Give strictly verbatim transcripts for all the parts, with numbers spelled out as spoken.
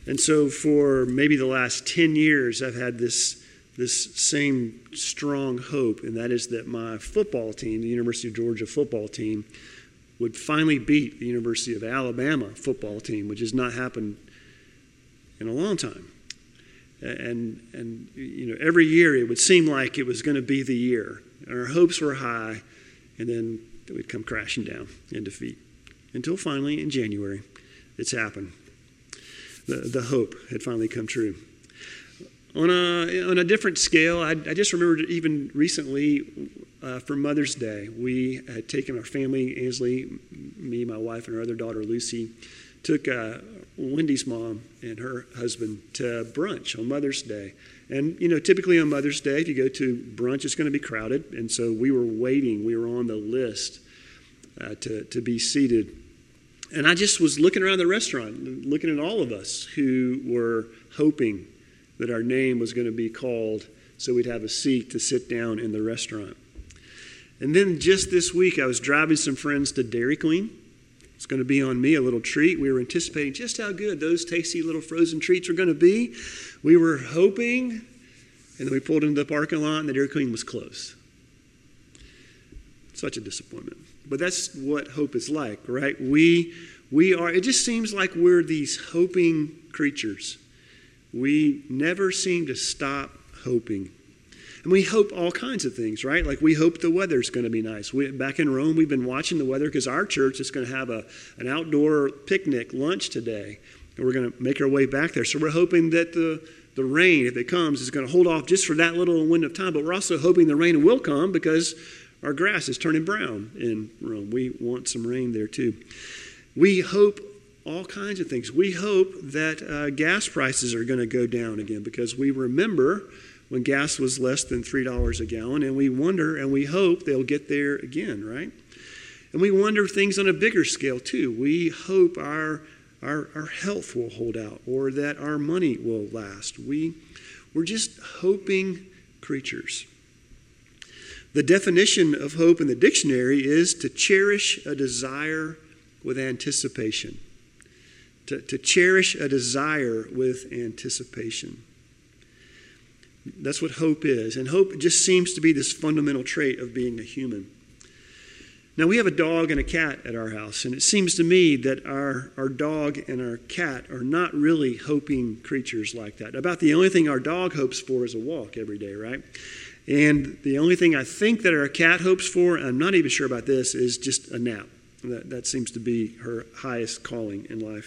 And so for maybe the last ten years, I've had this this same strong hope, and that is that my football team, the University of Georgia football team, would finally beat the University of Alabama football team, which has not happened in a long time. And, and you know, every year it would seem like it was going to be the year. And our hopes were high, and then we'd come crashing down in defeat. Until finally, in January, it's happened. The, the hope had finally come true. On a, on a different scale, I, I just remembered even recently uh, for Mother's Day, we had taken our family, Ansley, me, my wife, and our other daughter, Lucy, took uh, Wendy's mom and her husband to brunch on Mother's Day. And, you know, typically on Mother's Day, if you go to brunch, it's going to be crowded. And so we were waiting. We were on the list uh, to, to be seated. And I just was looking around the restaurant, looking at all of us who were hoping that our name was going to be called so we'd have a seat to sit down in the restaurant. And then just this week, I was driving some friends to Dairy Queen. It's going to be on me, a little treat. We were anticipating just how good those tasty little frozen treats were going to be. We were hoping, and then we pulled into the parking lot, and the Dairy Queen was closed. Such a disappointment. But that's what hope is like, right? We, we are, it just seems like we're these hoping creatures. We never seem to stop hoping. And we hope all kinds of things, right? Like we hope the weather's going to be nice. We, back in Rome, we've been watching the weather because our church is going to have a, an outdoor picnic lunch today. And we're going to make our way back there. So we're hoping that the, the rain, if it comes, is going to hold off just for that little window of time. But we're also hoping the rain will come because our grass is turning brown in Rome. We want some rain there too. We hope all kinds of things. We hope that uh, gas prices are going to go down again because we remember when gas was less than three dollars a gallon, and we wonder and we hope they'll get there again, right? And we wonder things on a bigger scale too. We hope our our, our health will hold out or that our money will last. We, we're just hoping creatures. The definition of hope in the dictionary is to cherish a desire with anticipation. To, to cherish a desire with anticipation. That's what hope is. And hope just seems to be this fundamental trait of being a human. Now, we have a dog and a cat at our house, and it seems to me that our, our dog and our cat are not really hoping creatures like that. About the only thing our dog hopes for is a walk every day, right? And the only thing I think that our cat hopes for, I'm not even sure about this, is just a nap. That, that seems to be her highest calling in life.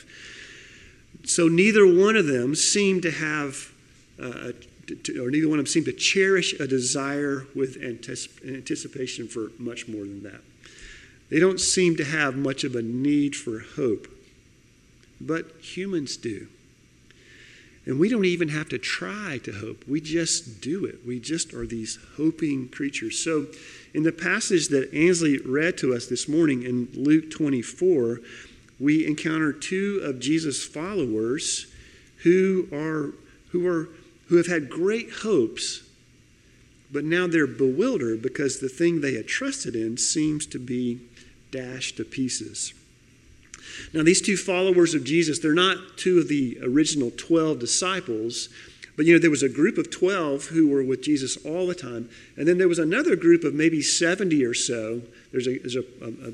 So neither one of them seem to have, uh, to, or neither one of them seem to cherish a desire with anticip- anticipation for much more than that. They don't seem to have much of a need for hope. But humans do. And we don't even have to try to hope. We just do it. We just are these hoping creatures. So in the passage that Ansley read to us this morning in Luke twenty-four, we encounter two of Jesus' followers who are who are who have had great hopes, but now they're bewildered because the thing they had trusted in seems to be dashed to pieces. Now, these two followers of Jesus, they're not two of the original twelve disciples, but, you know, there was a group of twelve who were with Jesus all the time, and then there was another group of maybe seventy or so. There's a, there's a, a,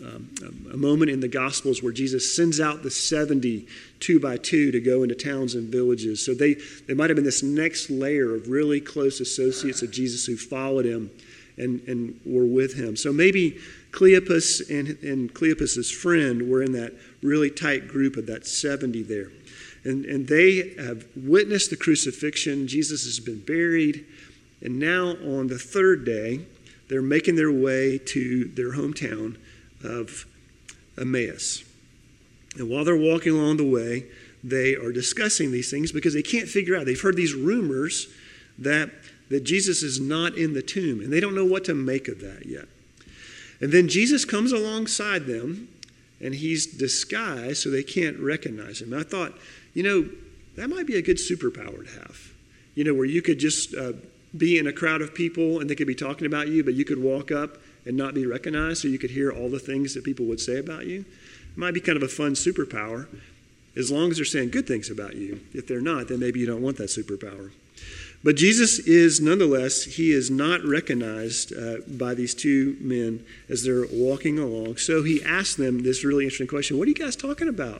a, a moment in the Gospels where Jesus sends out the seventy two by two to go into towns and villages. So they, they might have been this next layer of really close associates of Jesus who followed him and, and were with him. So maybe Cleopas and, and Cleopas's friend were in that really tight group of that seventy there. And, and they have witnessed the crucifixion. Jesus has been buried. And now on the third day, they're making their way to their hometown of Emmaus. And while they're walking along the way, they are discussing these things because they can't figure out. They've heard these rumors that, that Jesus is not in the tomb, and they don't know what to make of that yet. And then Jesus comes alongside them, and he's disguised so they can't recognize him. And I thought, you know, that might be a good superpower to have. You know, where you could just uh, be in a crowd of people and they could be talking about you, but you could walk up and not be recognized so you could hear all the things that people would say about you. It might be kind of a fun superpower. as long as they're saying good things about you. If they're not, then maybe you don't want that superpower. But Jesus is, nonetheless, he is not recognized uh, by these two men as they're walking along. So he asked them this really interesting question: what are you guys talking about?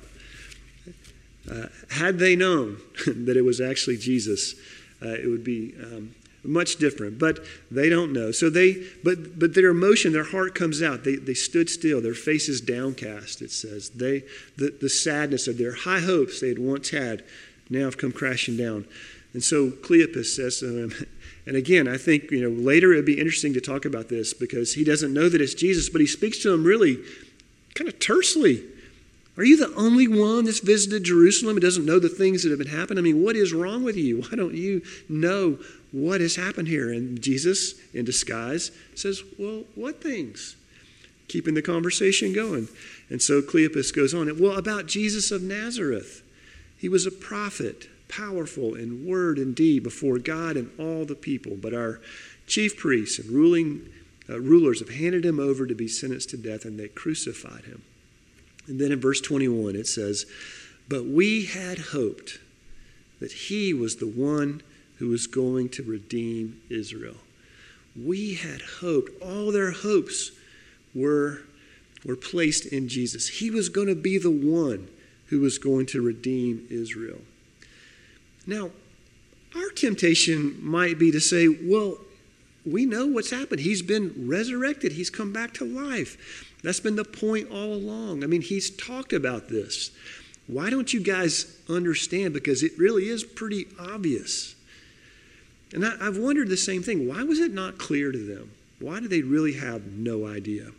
Uh, had they known that it was actually Jesus, uh, it would be um, much different. But they don't know. So they, but but their emotion, their heart comes out. They they stood still. Their faces downcast. It says they the the sadness of their high hopes they had once had now have come crashing down. And so Cleopas says to him, and again, I think, you know, later it would be interesting to talk about this because he doesn't know that it's Jesus, but he speaks to him really kind of tersely. Are you the only one that's visited Jerusalem and doesn't know the things that have been happening? I mean, what is wrong with you? Why don't you know what has happened here? And Jesus, in disguise, says, well, what things? Keeping the conversation going. And so Cleopas goes on, well, about Jesus of Nazareth. He was a prophet, powerful in word and deed before God and all the people. But our chief priests and ruling uh, rulers have handed him over to be sentenced to death, and they crucified him. And then in verse twenty-one it says, but we had hoped that he was the one who was going to redeem Israel. We had hoped. All their hopes were, were placed in Jesus. He was going to be the one who was going to redeem Israel. Now, our temptation might be to say, well, we know what's happened. He's been resurrected. He's come back to life. That's been the point all along. I mean, he's talked about this. Why don't you guys understand? Because it really is pretty obvious. And I, I've wondered the same thing. Why was it not clear to them? Why did they really have no idea?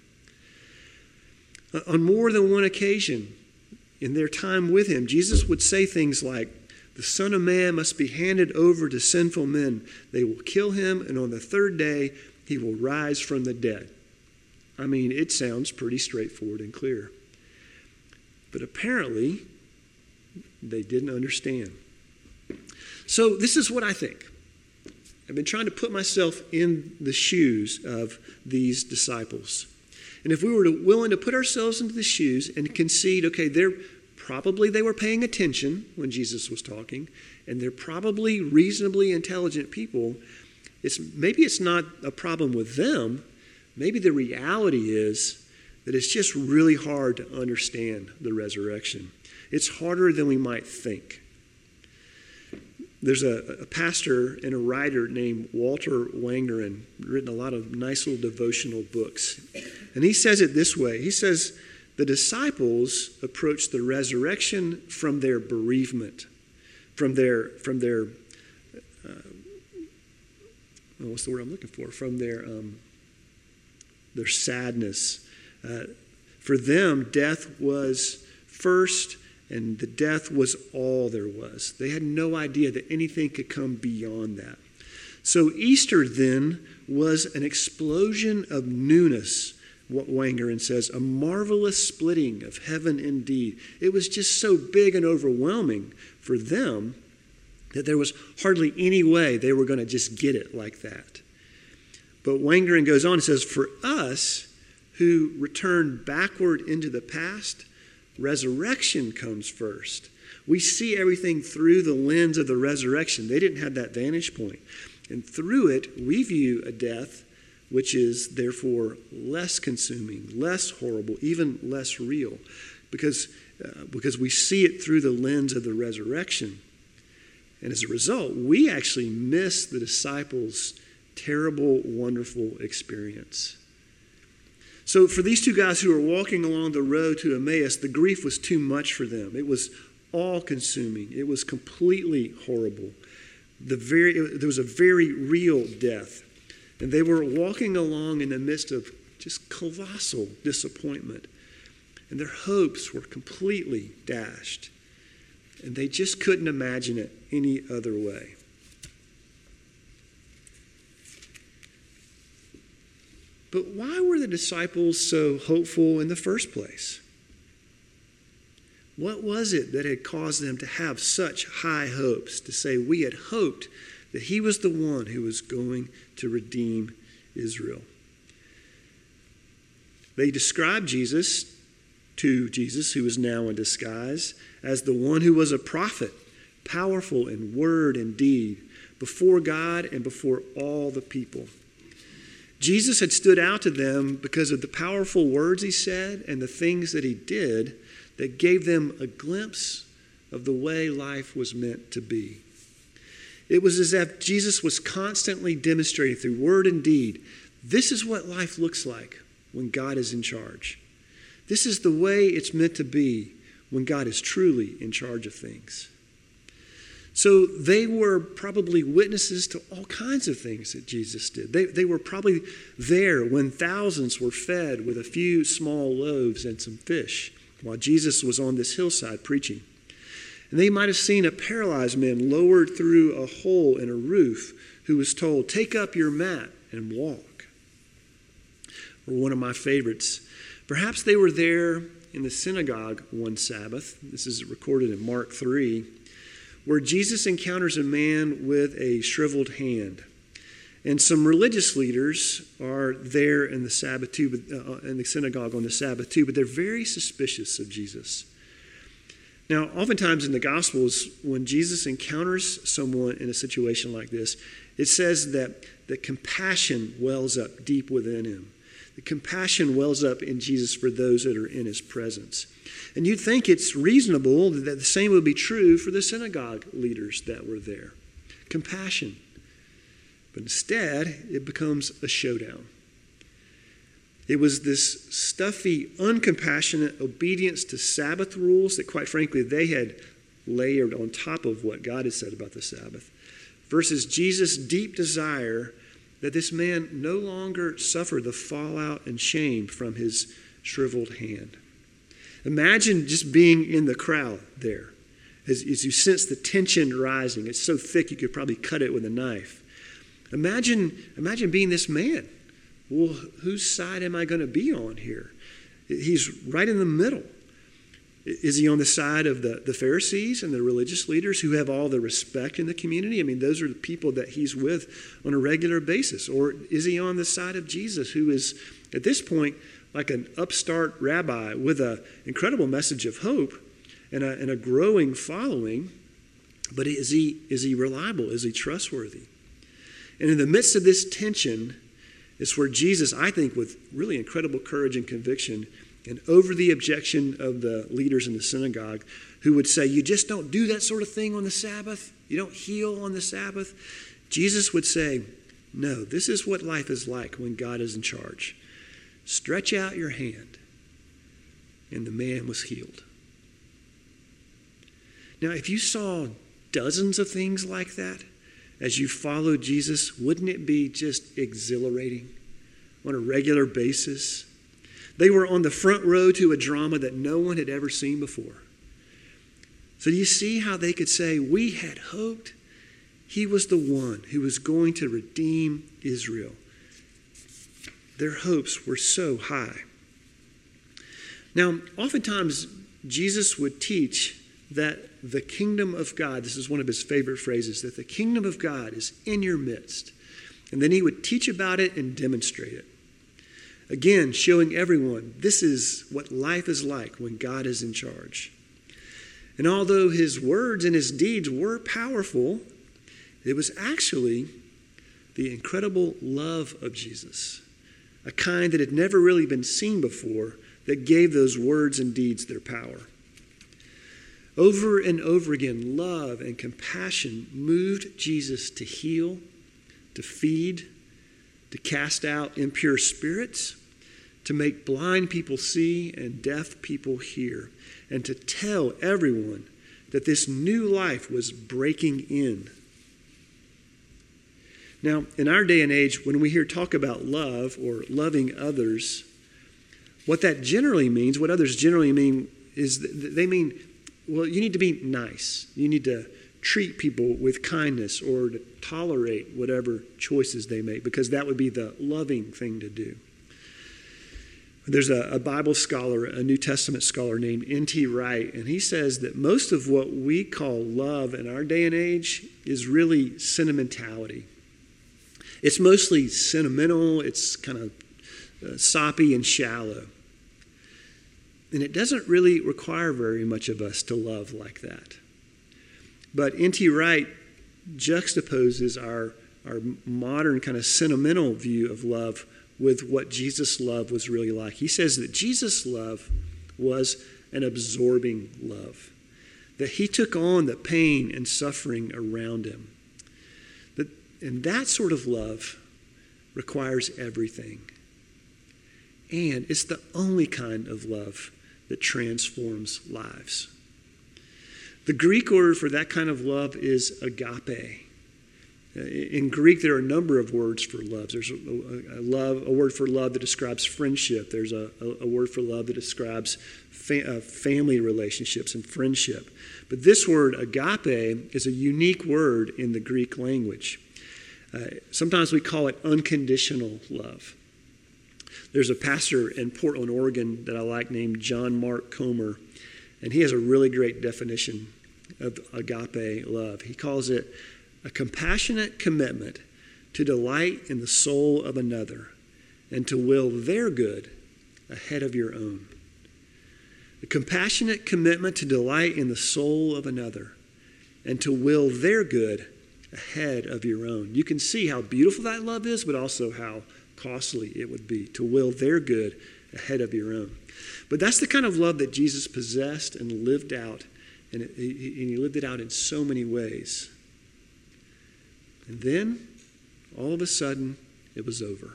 Uh, on more than one occasion in their time with him, Jesus would say things like, the Son of Man must be handed over to sinful men. They will kill him, and on the third day, he will rise from the dead. I mean, it sounds pretty straightforward and clear. But apparently, they didn't understand. So this is what I think. I've been trying to put myself in the shoes of these disciples. And if we were to, willing to put ourselves into the shoes and concede, okay, they're probably they were paying attention when Jesus was talking, and they're probably reasonably intelligent people. It's maybe it's not a problem with them. Maybe the reality is that it's just really hard to understand the resurrection. It's harder than we might think. There's a, a pastor and a writer named Walter Wangerin, written a lot of nice little devotional books. And he says it this way. He says, the disciples approached the resurrection from their bereavement, from their, from their uh, what's the word I'm looking for? From their, um, their sadness. Uh, for them, death was first, and the death was all there was. They had no idea that anything could come beyond that. So Easter then was an explosion of newness. What Wangerin says, a marvelous splitting of heaven indeed. It was just so big and overwhelming for them that there was hardly any way they were going to just get it like that. But Wangerin goes on and says, for us who return backward into the past, resurrection comes first. We see everything through the lens of the resurrection. They didn't have that vantage point. And through it, we view a death which is therefore less consuming, less horrible, even less real, because, uh, because we see it through the lens of the resurrection. And as a result, we actually miss the disciples' terrible, wonderful experience. So for these two guys who were walking along the road to Emmaus, the grief was too much for them. It was all-consuming. It was completely horrible. The very, it, there was a very real death. And they were walking along in the midst of just colossal disappointment. And their hopes were completely dashed. And they just couldn't imagine it any other way. But why were the disciples so hopeful in the first place? What was it that had caused them to have such high hopes, to say, we had hoped that he was the one who was going to redeem Israel? They described Jesus to Jesus, who was now in disguise, as the one who was a prophet, powerful in word and deed, before God and before all the people. Jesus had stood out to them because of the powerful words he said and the things that he did that gave them a glimpse of the way life was meant to be. It was as if Jesus was constantly demonstrating through word and deed, this is what life looks like when God is in charge. This is the way it's meant to be when God is truly in charge of things. So they were probably witnesses to all kinds of things that Jesus did. They, they were probably there when thousands were fed with a few small loaves and some fish while Jesus was on this hillside preaching. And they might have seen a paralyzed man lowered through a hole in a roof who was told, take up your mat and walk. Or one of my favorites, perhaps they were there in the synagogue one Sabbath. This is recorded in Mark three, where Jesus encounters a man with a shriveled hand. And some religious leaders are there in the Sabbath too, uh, in the synagogue on the Sabbath too, but they're very suspicious of Jesus. Now, oftentimes in the Gospels, when Jesus encounters someone in a situation like this, it says that the compassion wells up deep within him. The compassion wells up in Jesus for those that are in his presence. And you'd think it's reasonable that the same would be true for the synagogue leaders that were there. Compassion. But instead, it becomes a showdown. It was this stuffy, uncompassionate obedience to Sabbath rules that, quite frankly, they had layered on top of what God had said about the Sabbath, versus Jesus' deep desire that this man no longer suffer the fallout and shame from his shriveled hand. Imagine just being in the crowd there as, as you sense the tension rising. It's so thick you could probably cut it with a knife. Imagine, imagine being this man. Well, whose side am I going to be on here? He's right in the middle. Is he on the side of the, the Pharisees and the religious leaders who have all the respect in the community? I mean, those are the people that he's with on a regular basis. Or is he on the side of Jesus, who is, at this point, like an upstart rabbi with an incredible message of hope and a, and a growing following? But is he, is he reliable? Is he trustworthy? And in the midst of this tension, it's where Jesus, I think, with really incredible courage and conviction, and over the objection of the leaders in the synagogue who would say, you just don't do that sort of thing on the Sabbath. You don't heal on the Sabbath. Jesus would say, no, this is what life is like when God is in charge. Stretch out your hand. And the man was healed. Now, if you saw dozens of things like that, as you follow Jesus, wouldn't it be just exhilarating on a regular basis? They were on the front row to a drama that no one had ever seen before. So do you see how they could say, we had hoped he was the one who was going to redeem Israel? Their hopes were so high. Now, oftentimes, Jesus would teach that the kingdom of God, this is one of his favorite phrases, that the kingdom of God is in your midst. And then he would teach about it and demonstrate it. Again, showing everyone this is what life is like when God is in charge. And although his words and his deeds were powerful, it was actually the incredible love of Jesus, a kind that had never really been seen before, that gave those words and deeds their power. Over and over again, love and compassion moved Jesus to heal, to feed, to cast out impure spirits, to make blind people see and deaf people hear, and to tell everyone that this new life was breaking in. Now, in our day and age, when we hear talk about love or loving others, what that generally means, what others generally mean, is that they mean, well, you need to be nice. You need to treat people with kindness or to tolerate whatever choices they make, because that would be the loving thing to do. There's a, a Bible scholar, a New Testament scholar named N T Wright, and he says that most of what we call love in our day and age is really sentimentality. It's mostly sentimental, it's kind of uh, soppy and shallow. And it doesn't really require very much of us to love like that. But N T Wright juxtaposes our, our modern kind of sentimental view of love with what Jesus' love was really like. He says that Jesus' love was an absorbing love, that he took on the pain and suffering around him. That, and that sort of love requires everything. And it's the only kind of love that transforms lives. The Greek word for that kind of love is agape. In Greek, there are a number of words for love. There's a, a, a love, a word for love that describes friendship. There's a, a, a word for love that describes fa- uh, family relationships and friendship. But this word, agape, is a unique word in the Greek language. Uh, sometimes we call it unconditional love. There's a pastor in Portland, Oregon that I like named John Mark Comer, and he has a really great definition of agape love. He calls it a compassionate commitment to delight in the soul of another and to will their good ahead of your own. A compassionate commitment to delight in the soul of another and to will their good ahead of your own. You can see how beautiful that love is, but also how costly it would be to will their good ahead of your own. But that's the kind of love that Jesus possessed and lived out, and, it, and he lived it out in so many ways. And then, all of a sudden, it was over.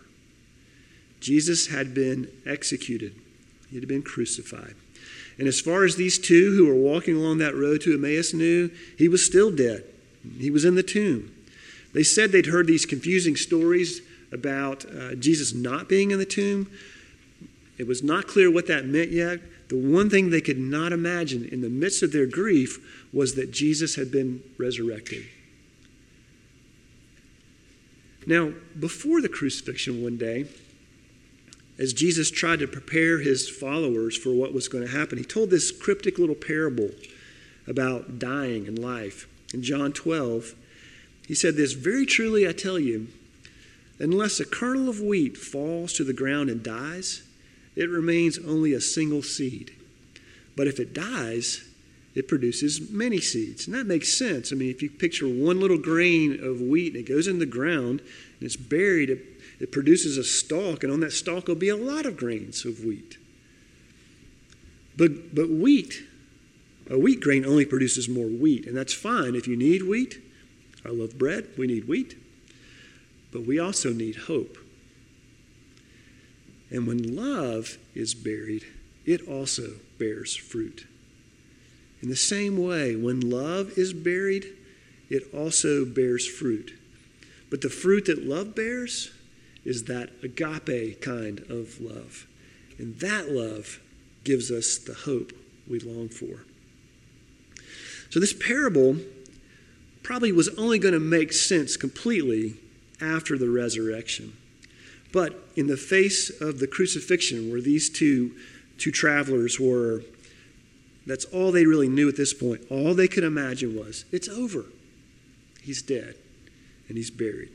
Jesus had been executed. He had been crucified. And as far as these two who were walking along that road to Emmaus knew, he was still dead. He was in the tomb. They said they'd heard these confusing stories about uh, Jesus not being in the tomb. It was not clear what that meant yet. The one thing they could not imagine in the midst of their grief was that Jesus had been resurrected. Now, before the crucifixion one day, as Jesus tried to prepare his followers for what was going to happen, he told this cryptic little parable about dying and life. In John twelve, he said this, "Very truly I tell you, unless a kernel of wheat falls to the ground and dies, it remains only a single seed. But if it dies, it produces many seeds." And that makes sense. I mean, if you picture one little grain of wheat and it goes in the ground and it's buried, it, it produces a stalk, and on that stalk will be a lot of grains of wheat. But, but wheat, a wheat grain only produces more wheat, and that's fine if you need wheat. I love bread. We need wheat. But we also need hope. And when love is buried, it also bears fruit. In the same way, when love is buried, it also bears fruit. But the fruit that love bears is that agape kind of love. And that love gives us the hope we long for. So this parable probably was only going to make sense completely after the resurrection. But in the face of the crucifixion, where these two, two travelers were, that's all they really knew at this point. All they could imagine was, it's over. He's dead, and he's buried.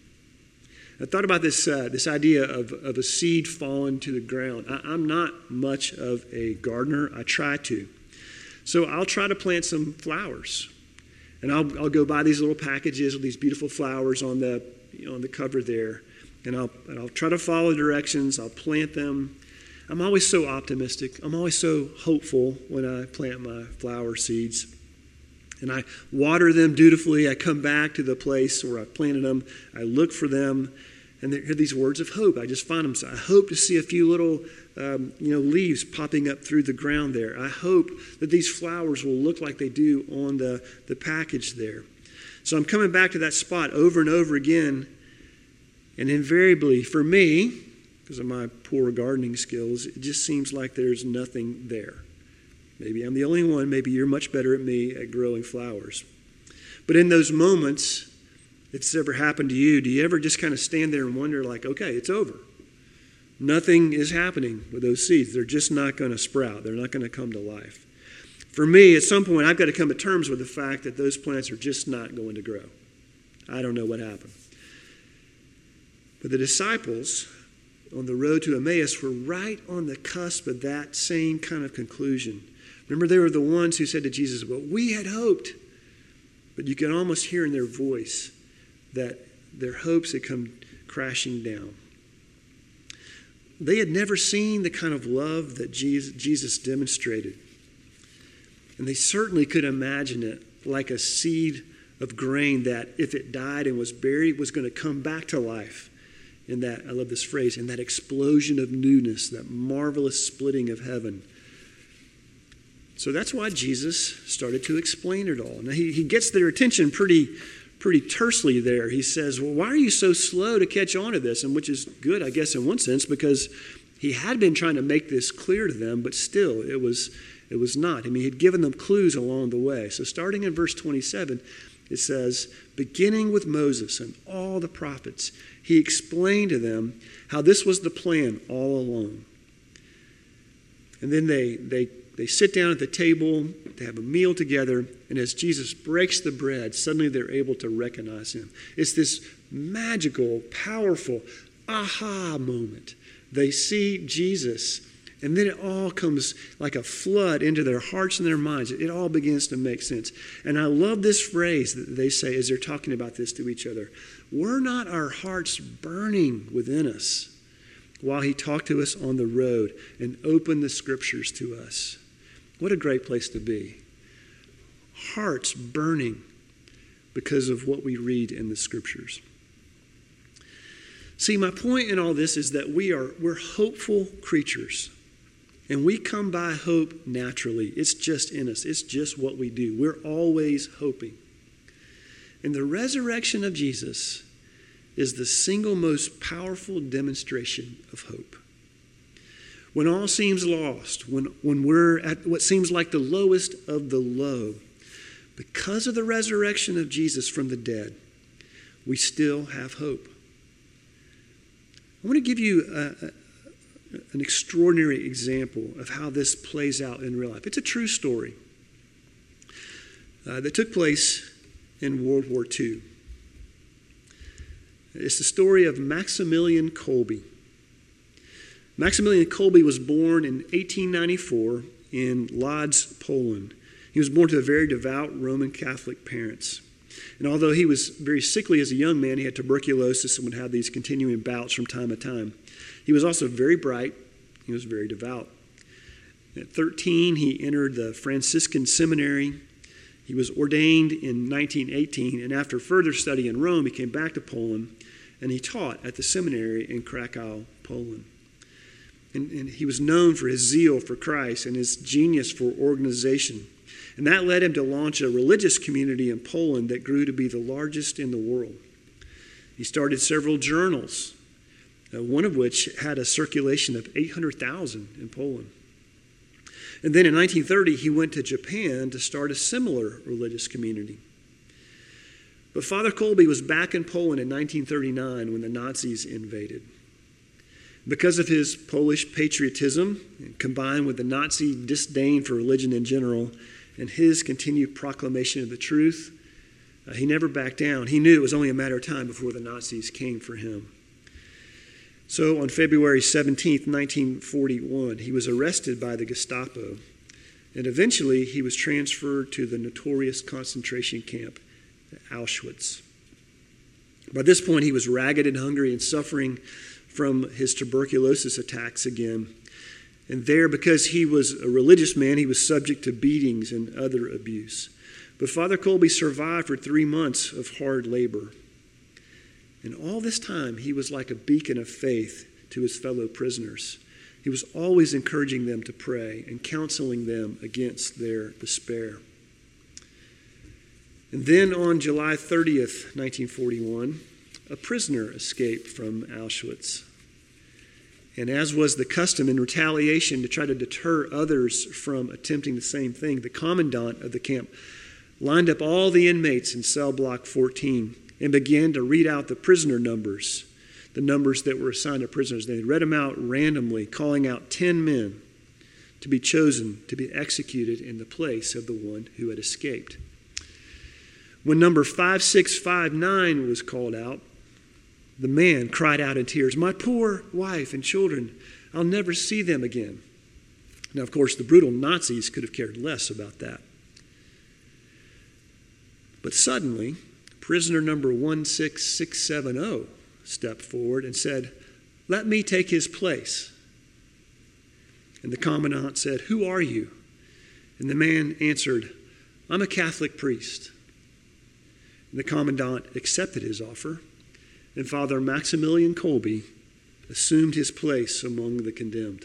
I thought about this uh, this idea of, of a seed falling to the ground. I, I'm not much of a gardener. I try to. So I'll try to plant some flowers. And I'll, I'll go buy these little packages with these beautiful flowers on the, you know, on the cover there. And I'll, and I'll try to follow the directions. I'll plant them. I'm always so optimistic. I'm always so hopeful when I plant my flower seeds. And I water them dutifully. I come back to the place where I planted them. I look for them. And there are these words of hope. I just find them. So I hope to see a few little um, you know, leaves popping up through the ground there. I hope that these flowers will look like they do on the, the package there. So I'm coming back to that spot over and over again. And invariably, for me, because of my poor gardening skills, it just seems like there's nothing there. Maybe I'm the only one. Maybe you're much better at me at growing flowers. But in those moments, if it's ever happened to you, do you ever just kind of stand there and wonder, like, okay, it's over. Nothing is happening with those seeds. They're just not going to sprout. They're not going to come to life. For me, at some point, I've got to come to terms with the fact that those plants are just not going to grow. I don't know what happened. But the disciples on the road to Emmaus were right on the cusp of that same kind of conclusion. Remember, they were the ones who said to Jesus, well, we had hoped. But you can almost hear in their voice that their hopes had come crashing down. They had never seen the kind of love that Jesus demonstrated. And they certainly could imagine it like a seed of grain that, if it died and was buried, was going to come back to life. In that, I love this phrase, in that explosion of newness, that marvelous splitting of heaven. So that's why Jesus started to explain it all. Now, he, he gets their attention pretty, pretty tersely there. He says, well, why are you so slow to catch on to this? And which is good, I guess, in one sense, because he had been trying to make this clear to them, but still, it was, it was not. I mean, he'd given them clues along the way. So starting in verse twenty-seven, it says, beginning with Moses and all the prophets, he explained to them how this was the plan all along. And then they, they, they sit down at the table, they have a meal together, and as Jesus breaks the bread, suddenly they're able to recognize him. It's this magical, powerful aha moment. They see Jesus, and then it all comes like a flood into their hearts and their minds. It all begins to make sense. And I love this phrase that they say as they're talking about this to each other. Were not our hearts burning within us while he talked to us on the road and opened the scriptures to us? What a great place to be. Hearts burning because of what we read in the scriptures. See, my point in all this is that we are, we're hopeful creatures. And we come by hope naturally. It's just in us. It's just what we do. We're always hoping. And the resurrection of Jesus is the single most powerful demonstration of hope. When all seems lost, when, when we're at what seems like the lowest of the low, because of the resurrection of Jesus from the dead, we still have hope. I want to give you a, a, an extraordinary example of how this plays out in real life. It's a true story uh, that took place in World War Two. It's the story of Maximilian Kolbe. Maximilian Kolbe was born in eighteen ninety-four in Lodz, Poland. He was born to very devout Roman Catholic parents. And although he was very sickly as a young man, he had tuberculosis and would have these continuing bouts from time to time. He was also very bright. He was very devout. At thirteen, he entered the Franciscan seminary. He was ordained in nineteen eighteen, and after further study in Rome, he came back to Poland, and he taught at the seminary in Krakow, Poland. And, and he was known for his zeal for Christ and his genius for organization. And that led him to launch a religious community in Poland that grew to be the largest in the world. He started several journals, uh, one of which had a circulation of eight hundred thousand in Poland. And then in nineteen thirty, he went to Japan to start a similar religious community. But Father Kolbe was back in Poland in nineteen thirty-nine when the Nazis invaded. Because of his Polish patriotism, combined with the Nazi disdain for religion in general, and his continued proclamation of the truth, uh, he never backed down. He knew it was only a matter of time before the Nazis came for him. So on February seventeenth, nineteen forty-one, he was arrested by the Gestapo, and eventually he was transferred to the notorious concentration camp at Auschwitz. By this point, he was ragged and hungry and suffering from his tuberculosis attacks again. And there, because he was a religious man, he was subject to beatings and other abuse. But Father Kolbe survived for three months of hard labor. And all this time, he was like a beacon of faith to his fellow prisoners. He was always encouraging them to pray and counseling them against their despair. And then on July thirtieth, nineteen forty-one, a prisoner escaped from Auschwitz. And as was the custom in retaliation to try to deter others from attempting the same thing, the commandant of the camp lined up all the inmates in cell block fourteen and began to read out the prisoner numbers, the numbers that were assigned to prisoners. They read them out randomly, calling out ten men to be chosen to be executed in the place of the one who had escaped. When number five six five nine was called out, The man cried out in tears, "My poor wife and children, I'll never see them again." Now, of course, the brutal Nazis could have cared less about that. But suddenly, prisoner number one six six seven zero stepped forward and said, "Let me take his place." And the commandant said, "Who are you?" And the man answered, "I'm a Catholic priest." And the commandant accepted his offer, and Father Maximilian Kolbe assumed his place among the condemned.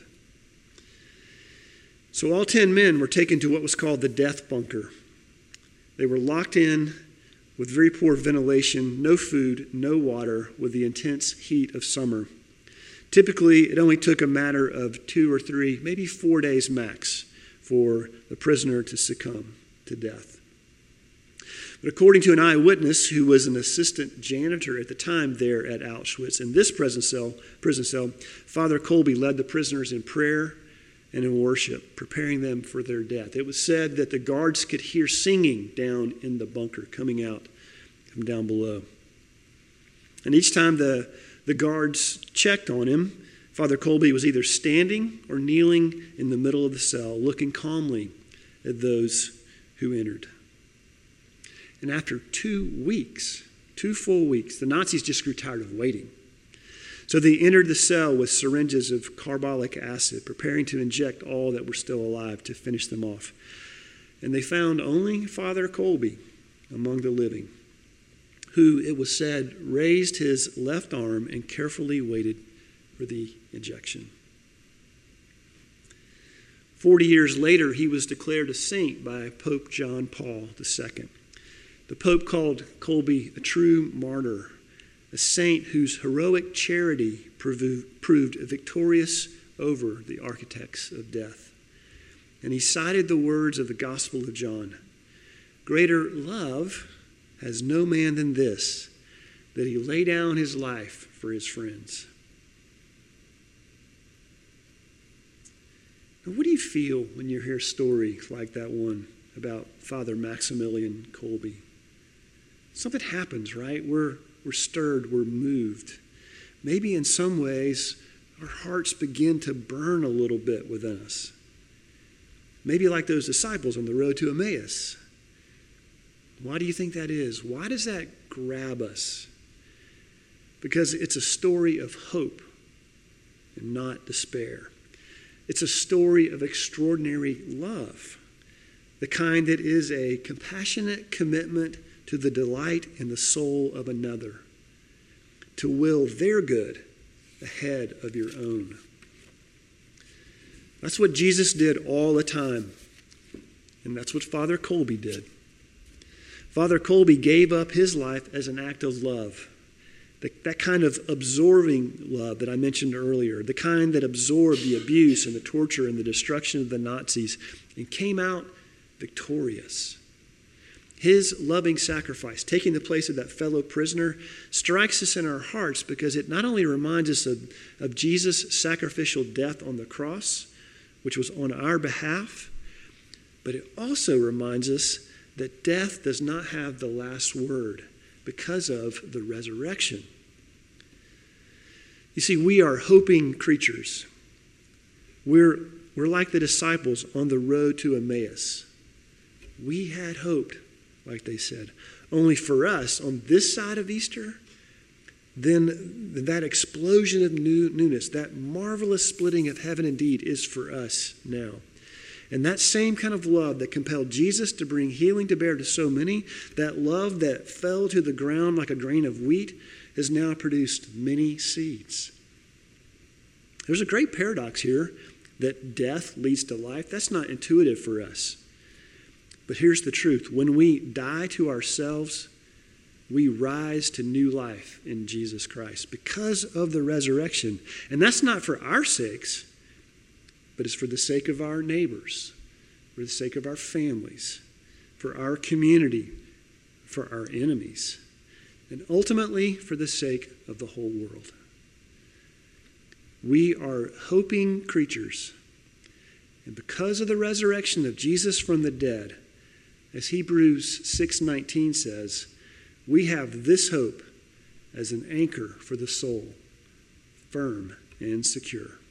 So all ten men were taken to what was called the death bunker. They were locked in with very poor ventilation, no food, no water, with the intense heat of summer. Typically, it only took a matter of two or three, maybe four days max for the prisoner to succumb to death. But according to an eyewitness who was an assistant janitor at the time there at Auschwitz, in this prison cell, prison cell, Father Kolbe led the prisoners in prayer and in worship, preparing them for their death. It was said that the guards could hear singing down in the bunker, coming out from down below. And each time the, the guards checked on him, Father Kolbe was either standing or kneeling in the middle of the cell, looking calmly at those who entered. And after two weeks, two full weeks, the Nazis just grew tired of waiting. So they entered the cell with syringes of carbolic acid, preparing to inject all that were still alive to finish them off. And they found only Father Kolbe among the living, who, it was said, raised his left arm and carefully waited for the injection. Forty years later, he was declared a saint by Pope John Paul the Second. The Pope called Kolbe a true martyr, a saint whose heroic charity proved victorious over the architects of death. And he cited the words of the Gospel of John, "Greater love has no man than this, that he lay down his life for his friends." Now, what do you feel when you hear a story like that one about Father Maximilian Kolbe? Something happens, right? We're We're stirred, we're moved. Maybe in some ways, our hearts begin to burn a little bit within us. Maybe like those disciples on the road to Emmaus. Why do you think that is? Why does that grab us? Because it's a story of hope and not despair. It's a story of extraordinary love, the kind that is a compassionate commitment to the delight in the soul of another, to will their good ahead of your own. That's what Jesus did all the time, and that's what Father Kolbe did. Father Kolbe gave up his life as an act of love, the, that kind of absorbing love that I mentioned earlier, the kind that absorbed the abuse and the torture and the destruction of the Nazis and came out victorious. His loving sacrifice, taking the place of that fellow prisoner, strikes us in our hearts because it not only reminds us of, of Jesus' sacrificial death on the cross, which was on our behalf, but it also reminds us that death does not have the last word because of the resurrection. You see, we are hoping creatures. We're, we're like the disciples on the road to Emmaus. We had hoped, like they said. Only for us, on this side of Easter, then that explosion of new, newness, that marvelous splitting of heaven indeed is for us now. And that same kind of love that compelled Jesus to bring healing to bear to so many, that love that fell to the ground like a grain of wheat, has now produced many seeds. There's a great paradox here that death leads to life. That's not intuitive for us. But here's the truth. When we die to ourselves, we rise to new life in Jesus Christ because of the resurrection. And that's not for our sakes, but it's for the sake of our neighbors, for the sake of our families, for our community, for our enemies, and ultimately for the sake of the whole world. We are hoping creatures. And because of the resurrection of Jesus from the dead, as Hebrews six nineteen says, we have this hope as an anchor for the soul, firm and secure.